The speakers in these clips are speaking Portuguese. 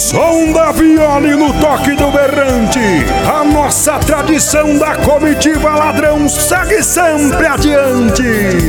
som da viola e no toque do berrante, a nossa tradição da comitiva ladrão segue sempre adiante.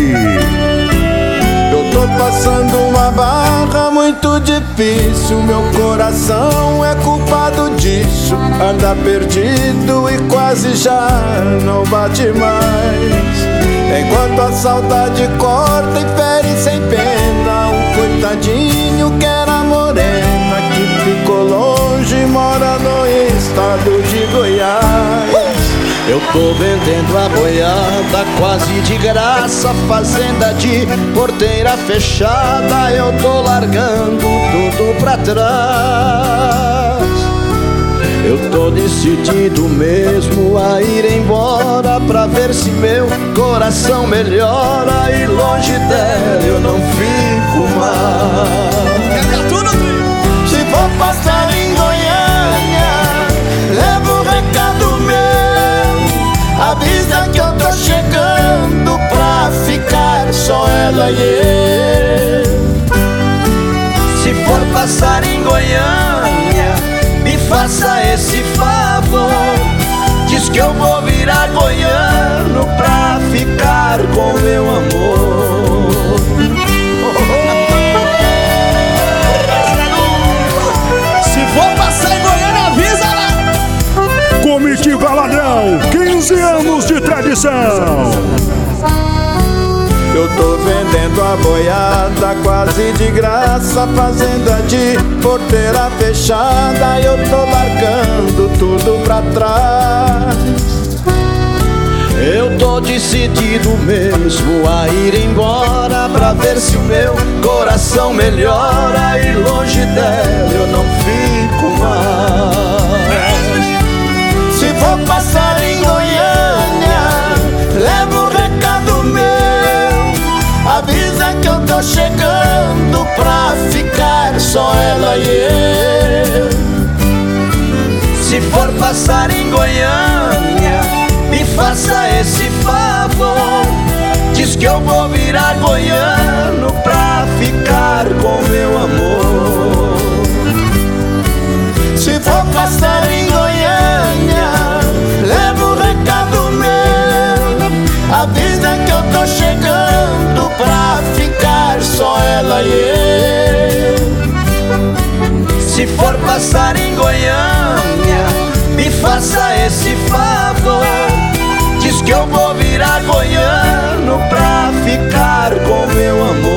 Eu tô passando uma barra muito difícil, meu coração é culpado disso. Anda perdido e quase já não bate mais. Enquanto a saudade corta e fere sem pena um coitadinho que era morena, que ficou longe e mora no estado de Goiás. Eu tô vendendo a boiada quase de graça, fazenda de porteira fechada, eu tô largando tudo pra trás. Eu tô decidido mesmo a ir embora pra ver se meu coração melhora, e longe dela eu não fico mais. Se for passar em Goiânia, leva um recado meu, avisa que eu tô chegando pra ficar só ela e eu. Se for passar em Goiânia, me faça esse favor, diz que eu vou virar goiano pra ficar com meu amor. Se for passar em Goiânia, avisa lá. Comitiva Ladrão, 15 anos de tradição. Eu tô vendendo a boiada quase de graça, fazenda de porteira fechada, eu tô largando tudo pra trás. Eu tô decidido mesmo a ir embora pra ver se o meu coração melhora, e longe dela eu não fico mais. Se for passar em Goiânia, leva um recado meu, avisa que eu tô chegando pra ficar só ela e eu. Se for passar em Goiânia, me faça esse favor, diz que eu vou virar goiano pra ficar com meu amor. Se for passar em Goiânia, leva um recado meu, avisa que eu tô chegando pra ficar só ela e eu. Se for passar em Goiânia, me faça esse favor, diz que eu vou virar goiano pra ficar com meu amor.